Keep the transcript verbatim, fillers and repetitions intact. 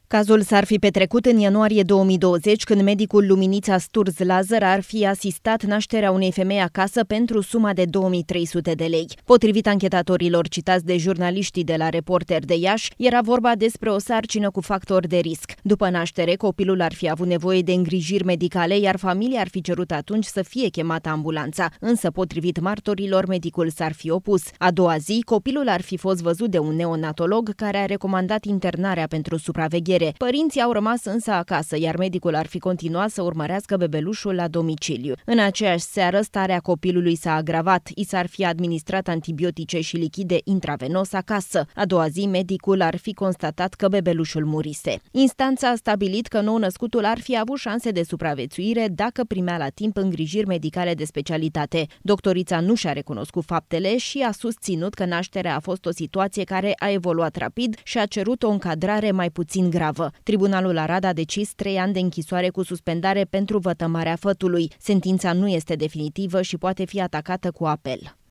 Cazul s-ar fi petrecut în ianuarie două mii douăzeci, când medicul Luminița Sturz Lazar ar fi asistat nașterea unei femei acasă pentru suma de două mii trei sute de lei. Potrivit anchetatorilor citați de jurnaliștii de la Reporter de Iași, era vorba despre o sarcină cu factor de risc. După naștere, copilul ar fi avut nevoie de îngrijiri medicale, iar familia ar fi cerut atunci să fie chemată ambulanța. Însă, potrivit martorilor, medicul s-ar fi opus. A doua zi, copilul ar fi fost văzut de un neonatolog care a recomandat internarea pentru supraveghere. Părinții au rămas însă acasă, iar medicul ar fi continuat să urmărească bebelușul la domiciliu. În aceeași seară, starea copilului s-a agravat. I s-ar fi administrat antibiotice și lichide intravenos acasă. A doua zi, medicul ar fi constatat că bebelușul murise. Instanța a stabilit că nou-născutul ar fi avut șanse de supraviețuire dacă primea la timp îngrijiri medicale de specialitate. Doctorița nu și-a recunoscut faptele și a susținut că nașterea a fost o situație care a evoluat rapid și a cerut o încadrare mai puțin gravă. Tribunalul Arad a decis trei ani de închisoare cu suspendare pentru vătămarea fătului. Sentința nu este definitivă și poate fi atacată cu apel.